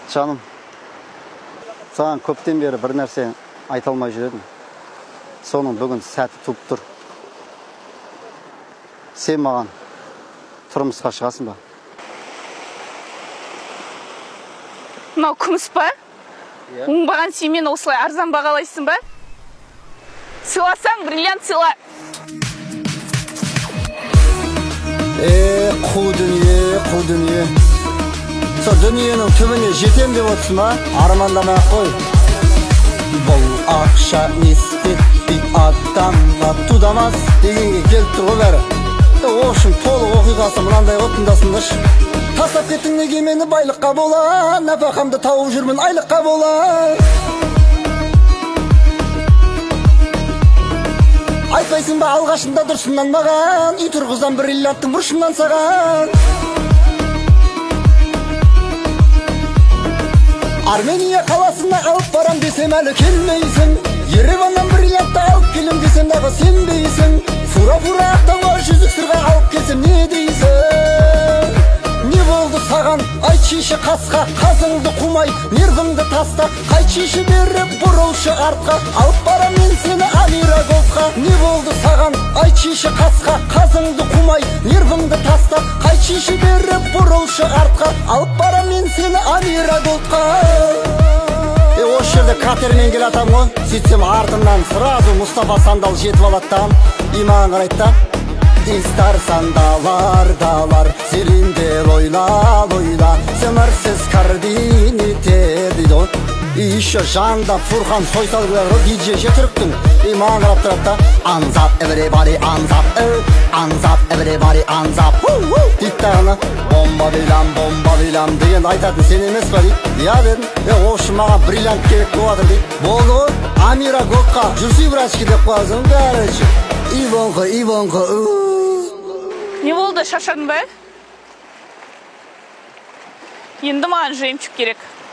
Жаным, саған көптен бері бір нәрсе айта алмай жүр едім. Соның бүгін сәті туып тұр. Сен маған тұрмысқа шығасың ба? Мынау күміс па? Оңбаған сен осылай арзан бағалайсың ба? Сыйласаң, бриллиант сыйла. Қу дүние. Со дүниенің түбіне жетем деп отырсың ба? Армандамай қой. Бұл ақша не істетпей адамға тудамас дегенге келіп тұр ғой бәрі. Оғышын толық оқиғасы мынандай ғой, тыңдасыңдаршы. Тастап кеттің неге мені байлыққа бола, нәпақамды тауып жүрмін айлыққа бола. Айтпайсың ба алғашында дұрысынан маған, үй тұрғыздан бриллианттың бұрышынан саған. Армения қаласына алып барам десем әлі келмейсің. Ереваннан бриллиантты алып келем десем дағы сенбейсің. Фура ақтауға жүзік сырға алып келсем не дейсің? Не болды саған? Айтшышы қасқа, қазыңды қумай, нервіңді таста. Қайтшышы беріп бұрылшы артқа, алып барам мен сені Амира Голдқа. Не болды саған? Айтшышы қасқа, қазыңды қумай, нервіңді таста. Қайтшышы беріп бұрылшы артқа, алып барам мен сені Амира Голдқа. Осы жерде катермен келатам ғой, сөйтсем артымнан сразу Мұстафа Сандал жетіп алаттан. И маған қарайды да: Истар сандалар, селиндел ойла, сымырсыз координете дейді ғой. И еще жанында Фурхан Сойсалгілер ғой, диджейше түріктің. И маған қарап тұрады да: Анзап, everybody, анзап, everybody, анзап дейді тағына. Бомба билам деген айтатын сен емес па дейді. Я дедім, осы маған бриллиант керек болатыр дейді. Болды ғой, Амира Голдқа жүрсей врачки деп қойасың. Короче, Ивонға. Не болды, шаршадың ба? Енді маған жемчуг керек.